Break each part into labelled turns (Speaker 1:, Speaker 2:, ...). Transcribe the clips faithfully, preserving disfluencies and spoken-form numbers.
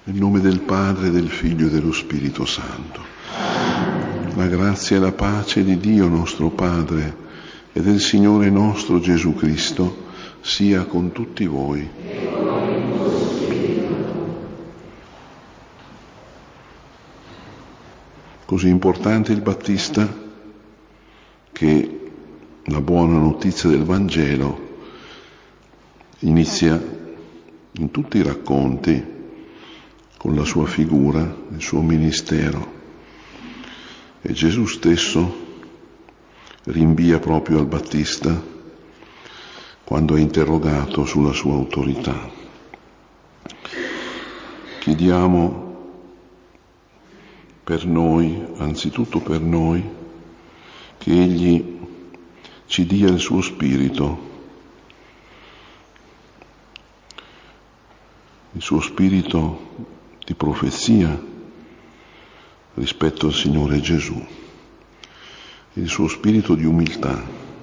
Speaker 1: Nel nome del Padre, del Figlio e dello Spirito Santo. La grazia e la pace di Dio nostro Padre e del Signore nostro Gesù Cristo sia con tutti voi. Così importante il Battista che la buona notizia del Vangelo inizia in tutti i racconti con la sua figura, il suo ministero. E Gesù stesso rinvia proprio al Battista quando è interrogato sulla sua autorità. Chiediamo per noi, anzitutto per noi, che Egli ci dia il suo spirito, il suo spirito di profezia rispetto al Signore Gesù, il suo spirito di umiltà.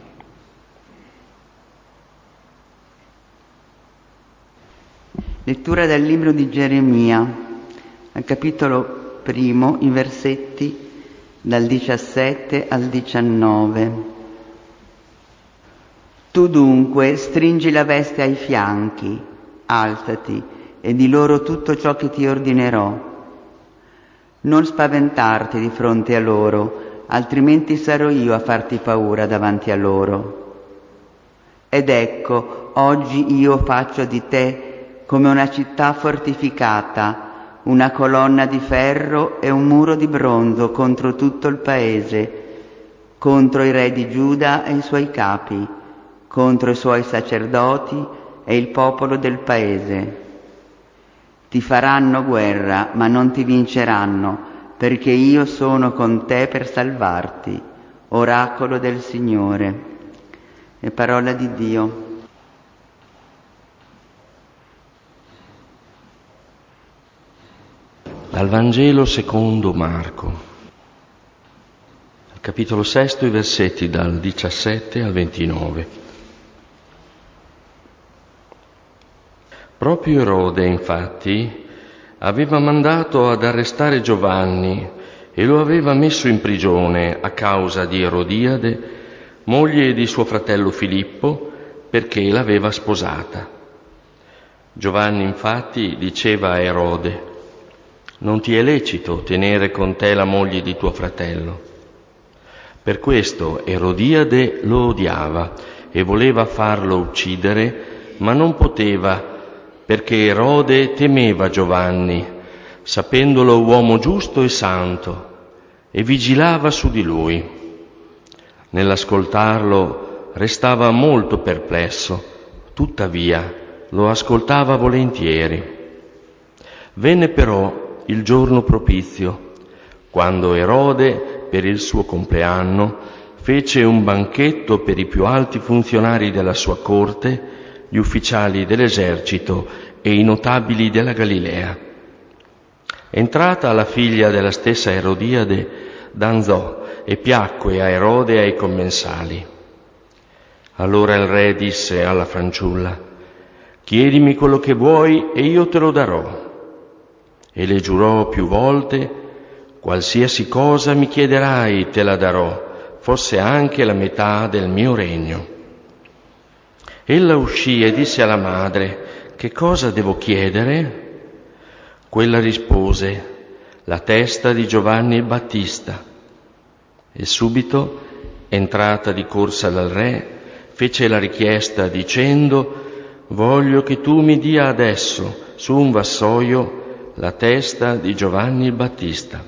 Speaker 2: Lettura dal libro di Geremia, al capitolo primo, i versetti dal diciassette al diciannove. Tu dunque stringi la veste ai fianchi, alzati e di loro tutto ciò che ti ordinerò. Non spaventarti di fronte a loro, altrimenti sarò io a farti paura davanti a loro. Ed ecco, oggi io faccio di te come una città fortificata, una colonna di ferro e un muro di bronzo contro tutto il paese, contro i re di Giuda e i suoi capi, contro i suoi sacerdoti e il popolo del paese. Ti faranno guerra, ma non ti vinceranno, perché io sono con te per salvarti, oracolo del Signore. E parola di Dio.
Speaker 3: Dal Vangelo secondo Marco, capitolo sesto, i versetti dal diciassette al ventinove. Proprio Erode, infatti, aveva mandato ad arrestare Giovanni e lo aveva messo in prigione a causa di Erodiade, moglie di suo fratello Filippo, perché l'aveva sposata. Giovanni, infatti, diceva a Erode: «Non ti è lecito tenere con te la moglie di tuo fratello». Per questo Erodiade lo odiava e voleva farlo uccidere, ma non poteva, perché Erode temeva Giovanni, sapendolo uomo giusto e santo, e vigilava su di lui. Nell'ascoltarlo restava molto perplesso, tuttavia lo ascoltava volentieri. Venne però il giorno propizio, quando Erode, per il suo compleanno, fece un banchetto per i più alti funzionari della sua corte, gli ufficiali dell'esercito e i notabili della Galilea. Entrata la figlia della stessa Erodiade, danzò e piacque a Erode e ai commensali. Allora il re disse alla fanciulla: «Chiedimi quello che vuoi e io te lo darò». E le giurò più volte: «Qualsiasi cosa mi chiederai te la darò, fosse anche la metà del mio regno». Ella uscì e disse alla madre: «Che cosa devo chiedere?» Quella rispose: «La testa di Giovanni il Battista». E subito, entrata di corsa dal re, fece la richiesta dicendo: «Voglio che tu mi dia adesso, su un vassoio, la testa di Giovanni il Battista».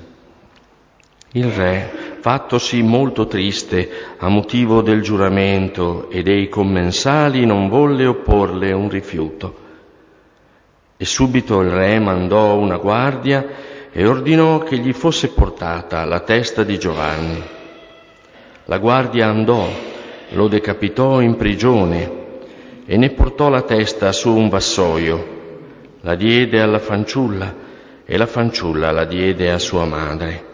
Speaker 3: Il re, fattosi molto triste a motivo del giuramento e dei commensali, non volle opporle un rifiuto. E subito il re mandò una guardia e ordinò che gli fosse portata la testa di Giovanni. La guardia andò, lo decapitò in prigione e ne portò la testa su un vassoio, la diede alla fanciulla e la fanciulla la diede a sua madre.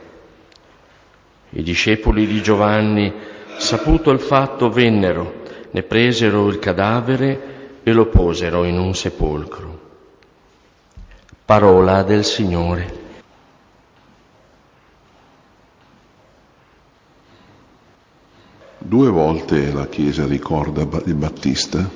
Speaker 3: I discepoli di Giovanni, saputo il fatto, vennero, ne presero il cadavere e lo posero in un sepolcro. Parola del Signore.
Speaker 1: Due volte la Chiesa ricorda il Battista.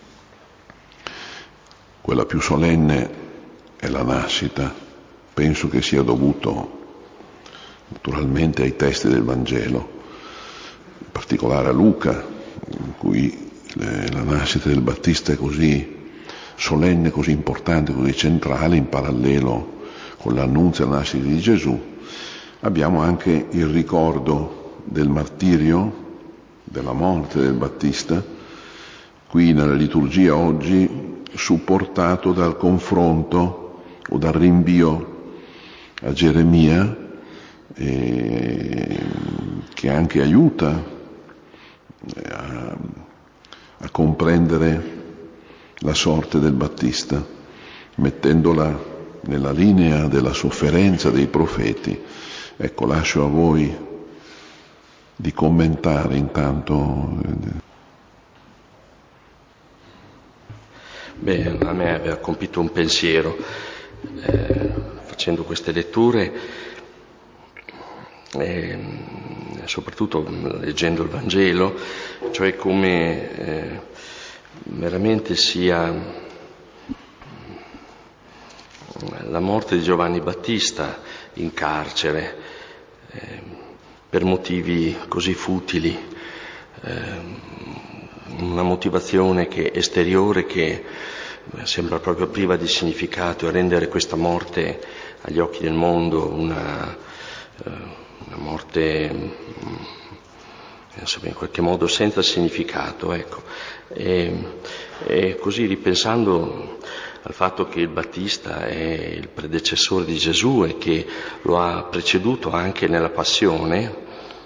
Speaker 1: Quella più solenne è la nascita. Penso che sia dovuto naturalmente ai testi del Vangelo, in particolare a Luca, in cui le, la nascita del Battista è così solenne, così importante, così centrale, in parallelo con l'annunzio della nascita di Gesù. Abbiamo anche il ricordo del martirio, della morte del Battista, qui nella liturgia oggi supportato dal confronto o dal rinvio a Geremia, eh, che anche aiuta a, a comprendere la sorte del Battista, mettendola nella linea della sofferenza dei profeti. Ecco, lascio a voi di commentare intanto.
Speaker 3: Beh, a me aveva colpito un pensiero eh, facendo queste letture, eh, soprattutto leggendo il Vangelo, cioè come eh, veramente sia la morte di Giovanni Battista in carcere eh, per motivi così futili, eh, una motivazione che esteriore che sembra proprio priva di significato, e rendere questa morte agli occhi del mondo una, una morte insomma, in qualche modo senza significato, ecco. E, e così ripensando al fatto che il Battista è il predecessore di Gesù e che lo ha preceduto anche nella passione,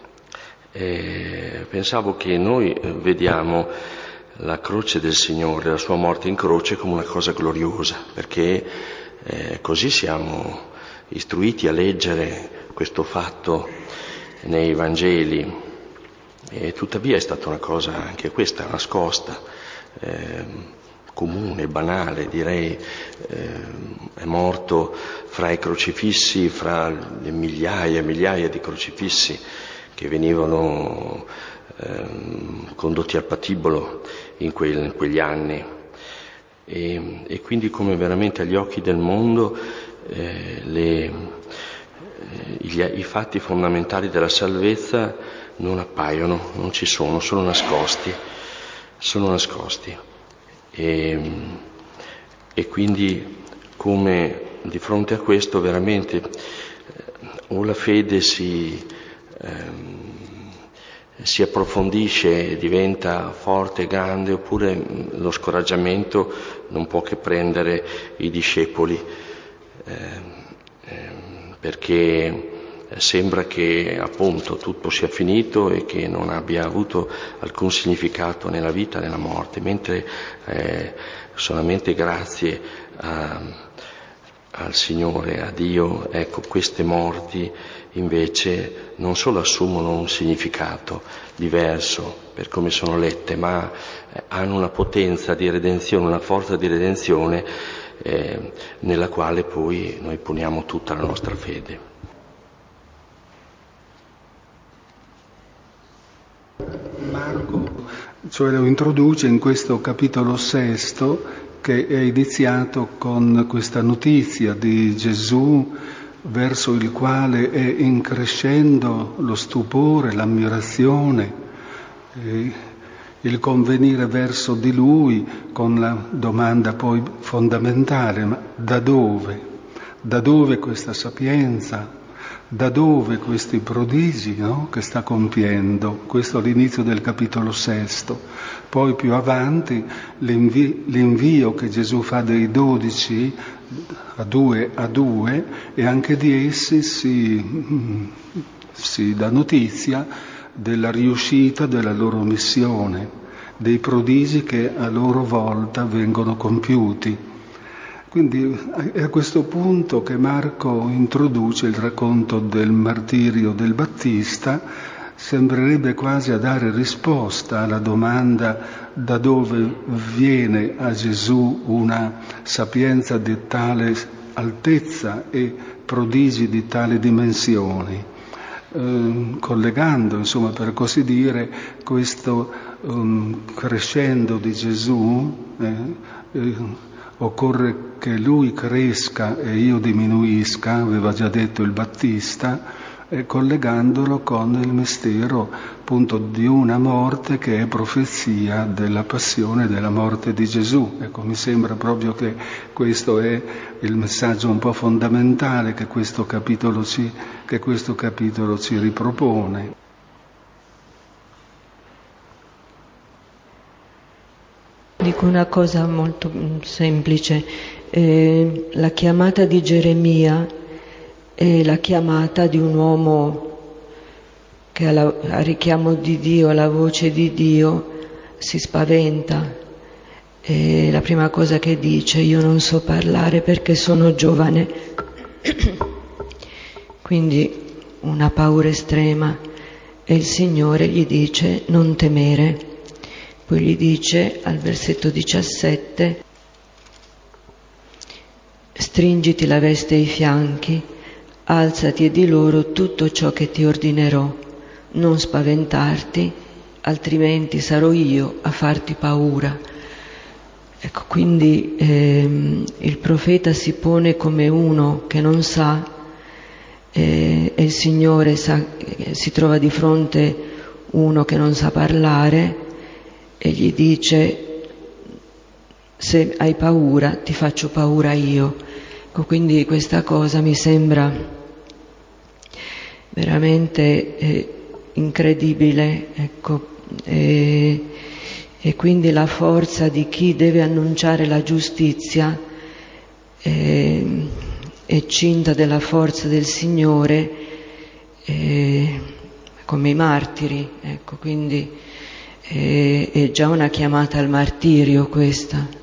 Speaker 3: eh, pensavo che noi vediamo la croce del Signore, la sua morte in croce, come una cosa gloriosa, perché eh, così siamo istruiti a leggere questo fatto nei Vangeli. E tuttavia è stata una cosa anche questa nascosta, eh, comune, banale, direi. Eh, è morto fra i crocifissi, fra le migliaia e migliaia di crocifissi che venivano eh, condotti al patibolo in, quel, in quegli anni. E, e quindi come veramente agli occhi del mondo eh, le, eh, gli, i fatti fondamentali della salvezza non appaiono, non ci sono, sono nascosti, sono nascosti. E, e quindi come di fronte a questo veramente o la fede si, ehm, si approfondisce e diventa forte e grande, oppure lo scoraggiamento non può che prendere i discepoli, ehm, ehm, perché sembra che appunto tutto sia finito e che non abbia avuto alcun significato nella vita, nella morte, mentre eh, solamente grazie a, al Signore, a Dio, ecco, queste morti invece non solo assumono un significato diverso per come sono lette, ma eh, hanno una potenza di redenzione, una forza di redenzione eh, nella quale poi noi poniamo tutta la nostra fede.
Speaker 4: Marco, cioè lo introduce in questo capitolo sesto che è iniziato con questa notizia di Gesù verso il quale è increscendo lo stupore, l'ammirazione, eh, il convenire verso di lui con la domanda poi fondamentale: ma da dove? Da dove questa sapienza? Da dove questi prodigi, no? Che sta compiendo? Questo all'inizio del capitolo sesto. Poi più avanti l'invi- l'invio che Gesù fa dei dodici a due a due, e anche di essi si, si dà notizia della riuscita della loro missione, dei prodigi che a loro volta vengono compiuti. Quindi è a questo punto che Marco introduce il racconto del martirio del Battista, sembrerebbe quasi a dare risposta alla domanda da dove viene a Gesù una sapienza di tale altezza e prodigi di tali dimensioni, eh, collegando, insomma, per così dire, questo um, crescendo di Gesù, eh, eh, occorre che lui cresca e io diminuisca, aveva già detto il Battista, e collegandolo con il mistero appunto di una morte che è profezia della passione e della morte di Gesù. Ecco, mi sembra proprio che questo è il messaggio un po' fondamentale che questo capitolo ci, che questo capitolo ci ripropone.
Speaker 5: Dico una cosa molto semplice, eh, la chiamata di Geremia è la chiamata di un uomo che al richiamo di Dio, alla voce di Dio, si spaventa. E la prima cosa che dice: io non so parlare perché sono giovane. Quindi una paura estrema. E il Signore gli dice: non temere. Poi gli dice al versetto diciassette: stringiti la veste ai fianchi, alzati e di loro tutto ciò che ti ordinerò, non spaventarti, altrimenti sarò io a farti paura. Ecco, quindi ehm, il profeta si pone come uno che non sa, eh, e il Signore sa, eh, si trova di fronte uno che non sa parlare e gli dice: se hai paura ti faccio paura io. Ecco, quindi questa cosa mi sembra veramente eh, incredibile, ecco, e, e quindi la forza di chi deve annunciare la giustizia eh, è cinta della forza del Signore, eh, come i martiri, ecco, quindi eh, è già una chiamata al martirio questa.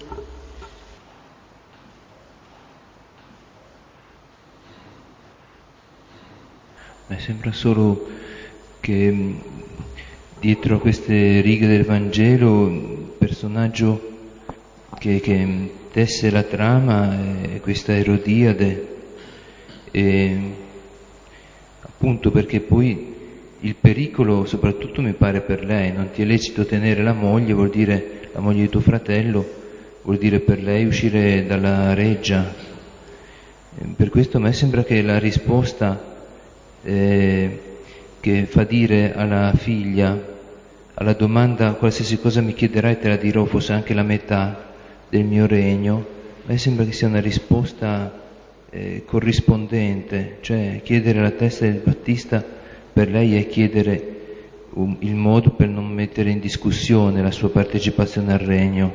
Speaker 6: Mi sembra solo che dietro a queste righe del Vangelo il personaggio che, che tesse la trama è questa Erodiade, e appunto perché poi il pericolo soprattutto mi pare per lei: non ti è lecito tenere la moglie, vuol dire la moglie di tuo fratello, vuol dire per lei uscire dalla reggia. Per questo a me sembra che la risposta Eh, che fa dire alla figlia, alla domanda qualsiasi cosa mi chiederai te la dirò, fosse anche la metà del mio regno, a me sembra che sia una risposta eh, corrispondente, cioè chiedere la testa del Battista per lei è chiedere um, il modo per non mettere in discussione la sua partecipazione al regno.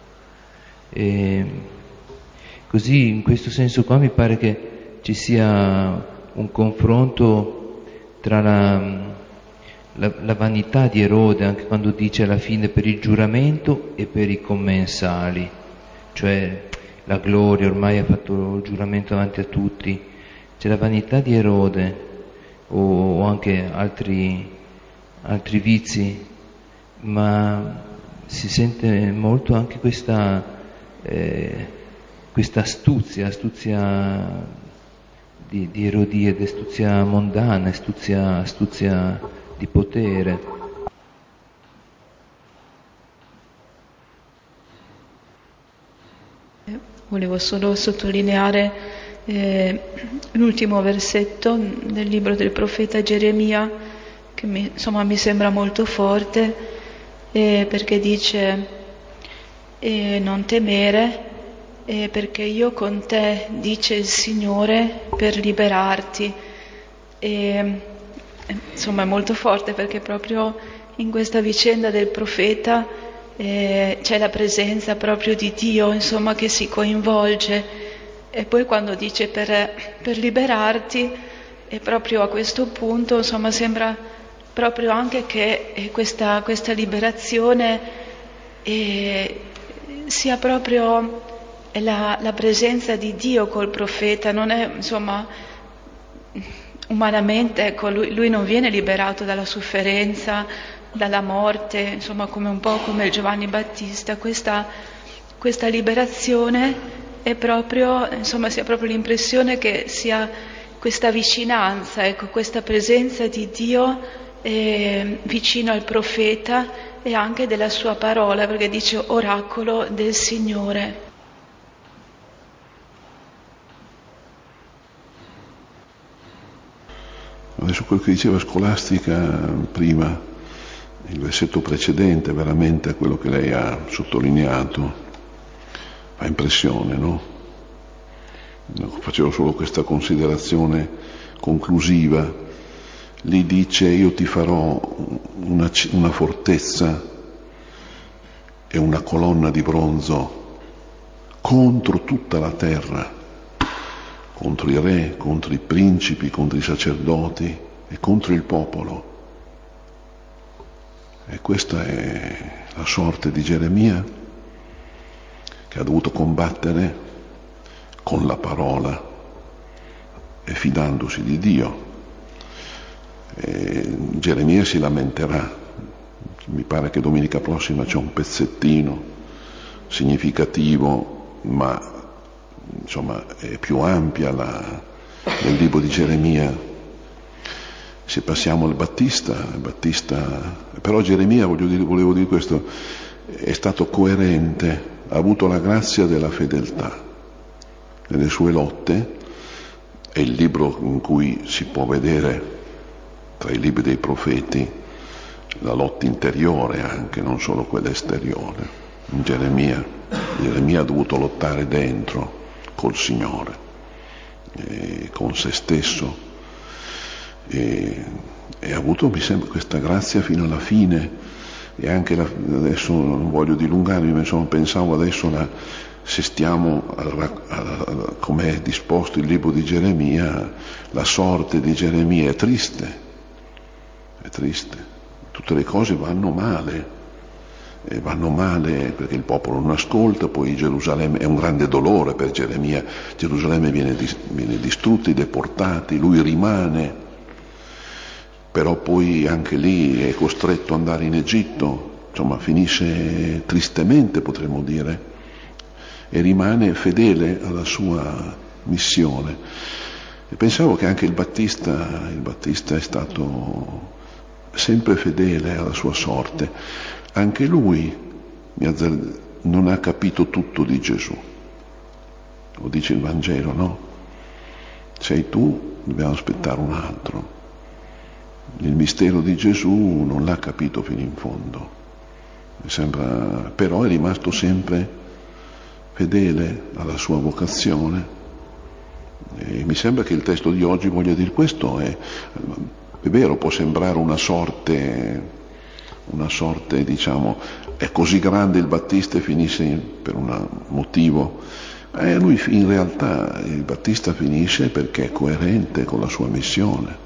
Speaker 6: E così in questo senso qua mi pare che ci sia un confronto tra la, la, la vanità di Erode, anche quando dice alla fine per il giuramento e per i commensali, cioè la gloria, ormai ha fatto il giuramento davanti a tutti. C'è la vanità di Erode o, o anche altri, altri vizi, ma si sente molto anche questa, eh, questa astuzia, astuzia Di, di Erodiade, astuzia mondana, astuzia, astuzia di potere.
Speaker 7: Volevo solo sottolineare eh, l'ultimo versetto del libro del profeta Geremia, che mi, insomma, mi sembra molto forte, eh, perché dice eh, non temere, Eh, perché io con te, dice il Signore, per liberarti. E, insomma, è molto forte perché proprio in questa vicenda del profeta eh, c'è la presenza proprio di Dio, insomma, che si coinvolge. E poi quando dice per, per liberarti, e proprio a questo punto, insomma, sembra proprio anche che eh, questa, questa liberazione eh, sia proprio La, la presenza di Dio col profeta. Non è, insomma, umanamente, ecco, lui, lui non viene liberato dalla sofferenza, dalla morte, insomma, come un po' come Giovanni Battista. Questa, questa liberazione è proprio, insomma, si ha proprio l'impressione che sia questa vicinanza, ecco, questa presenza di Dio eh, vicino al profeta e anche della sua parola, perché dice oracolo del Signore.
Speaker 1: Adesso quello che diceva Scolastica prima, il versetto precedente, veramente quello che lei ha sottolineato, fa impressione, no? Facevo solo questa considerazione conclusiva. Lì dice: io ti farò una, una fortezza e una colonna di bronzo contro tutta la terra, contro i re, contro i principi, contro i sacerdoti e contro il popolo. E questa è la sorte di Geremia, che ha dovuto combattere con la parola e fidandosi di Dio. E Geremia si lamenterà. Mi pare che domenica prossima c'è un pezzettino significativo, ma insomma è più ampia la, del libro di Geremia. Se passiamo al Battista, Battista però Geremia, voglio dire, volevo dire questo, è stato coerente, ha avuto la grazia della fedeltà nelle sue lotte. È il libro in cui si può vedere, tra i libri dei profeti, la lotta interiore anche, non solo quella esteriore. In Geremia, Geremia ha dovuto lottare dentro col Signore, e con se stesso, e, e ha avuto, mi sembra, questa grazia fino alla fine. E anche la, adesso non voglio dilungarmi, ma insomma pensavo adesso la, se stiamo come è disposto il libro di Geremia, la sorte di Geremia è triste, è triste. Tutte le cose vanno male, e vanno male perché il popolo non ascolta, poi Gerusalemme è un grande dolore per Geremia, Gerusalemme viene, viene distrutta, deportati, lui rimane, però poi anche lì è costretto ad andare in Egitto, insomma finisce tristemente, potremmo dire, e rimane fedele alla sua missione. E pensavo che anche il Battista, il Battista è stato sempre fedele alla sua sorte. Anche lui non ha capito tutto di Gesù, lo dice il Vangelo, no? Sei tu, dobbiamo aspettare un altro. Il mistero di Gesù non l'ha capito fino in fondo, mi sembra, però è rimasto sempre fedele alla sua vocazione. E mi sembra che il testo di oggi voglia dire questo. È, è vero, può sembrare una sorte, una sorte, diciamo, è così grande il Battista e finisce per un motivo. E lui in realtà, il Battista finisce perché è coerente con la sua missione.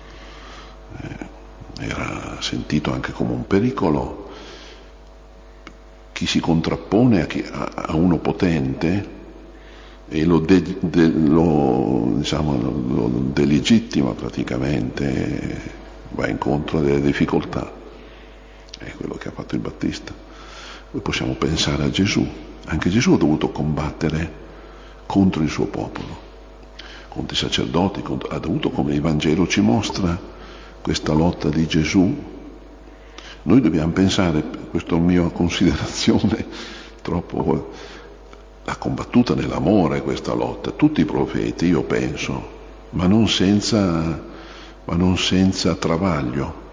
Speaker 1: Era sentito anche come un pericolo. Chi si contrappone a, chi, a, a uno potente e lo, de, de, lo, diciamo, lo delegittima praticamente, va incontro a delle difficoltà. È quello che ha fatto il Battista. Poi possiamo pensare a Gesù. Anche Gesù ha dovuto combattere contro il suo popolo, contro i sacerdoti, contro, ha dovuto, come il Vangelo ci mostra, questa lotta di Gesù. Noi dobbiamo pensare, questa è una mia considerazione, troppo, l'ha combattuta nell'amore questa lotta, tutti i profeti, io penso, ma non senza, ma non senza travaglio.